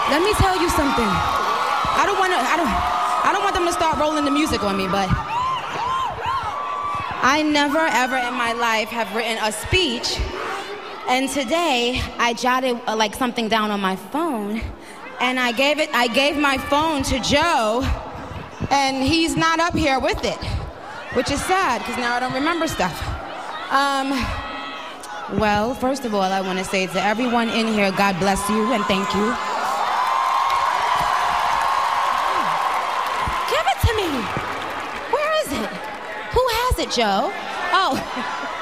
Let me tell you something. I don't want them to start rolling the music on me, but I never ever in my life have written a speech, and today I jotted like something down on my phone, and I gave my phone to Joe, and he's not up here with it, which is sad because now I don't remember stuff. Well, first of all, I want to say to everyone in here, God bless you and thank you. Give it to me. Where is it? Who has it, Joe? Oh.